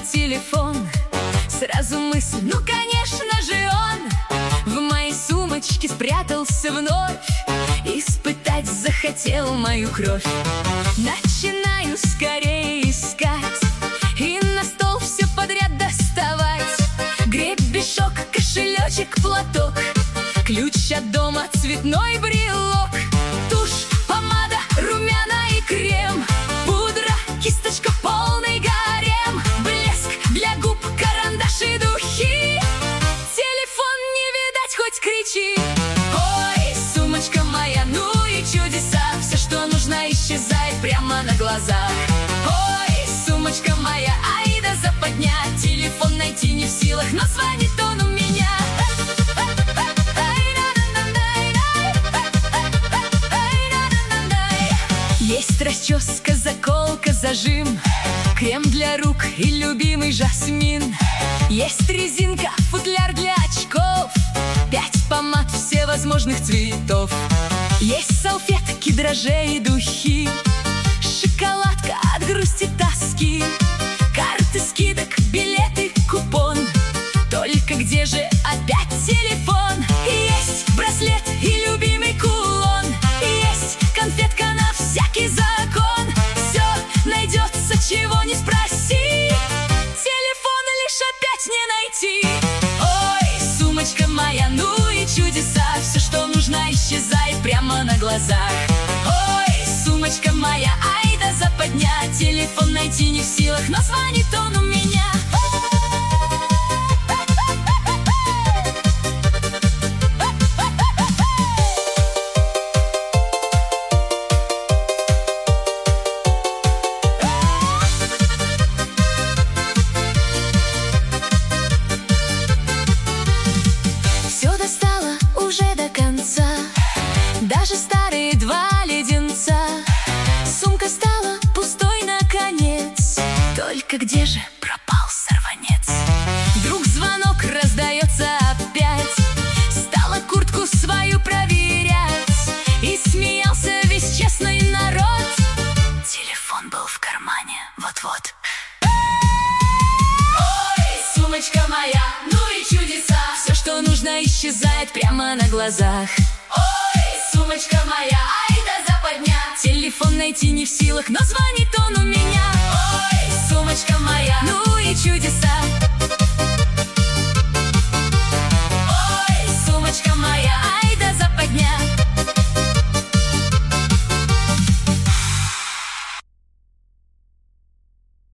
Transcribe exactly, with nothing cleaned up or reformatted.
телефон. Сразу мысль, ну конечно же он в моей сумочке спрятался вновь. Испытать захотел мою кровь. Начинаю скорее искать и на стол все подряд доставать. Гребешок, кошелечек, платок, ключ от дома, цветной брелок, тушь, помада, румяна и крем, пудра, кисточка, полный гарем, блеск для губ, карандаш и духи. Телефон не видать, хоть кричи. Ой, сумочка моя, ну и чудеса. Все, что нужно, исчезает прямо на глазах. Ой, сумочка моя, ай да западня. Телефон найти не в силах, но звонит он у меня. Есть расческа, заколка, зажим, крем для рук и любимый жасмин. Есть резинка, футляр для очков, пять помад всевозможных цветов. Есть салфетки, дрожжи и духи, шоколадка от грусти, тоски, карты скидок, билеты, купон. Только где же опять телефон? Есть браслет и любимый кулон, есть конфетка на всякий закон. Все найдется, чего не спроси, телефон лишь опять не найти. Ой, сумочка моя, ну и чудеса. Все, что нужно, исчезает прямо на глазах. Ой, сумочка моя, ай да западня. Телефон найти не в силах, но звонит он у меня. Все достала уже до конца, даже старые два леденца. Сумка стала пустой наконец. Только где же пропал сорванец? Вдруг звонок раздается опять. Стала куртку свою проверять, и смеялся весь честный народ. Телефон был в кармане, вот-вот. Ой, сумочка моя, ну и чудеса. Все, что нужно, исчезает прямо на глазах. Ой, сумочка моя, ай да западня. Телефон найти не в силах, но звонит он у меня. Ой, сумочка моя, ну и чудеса.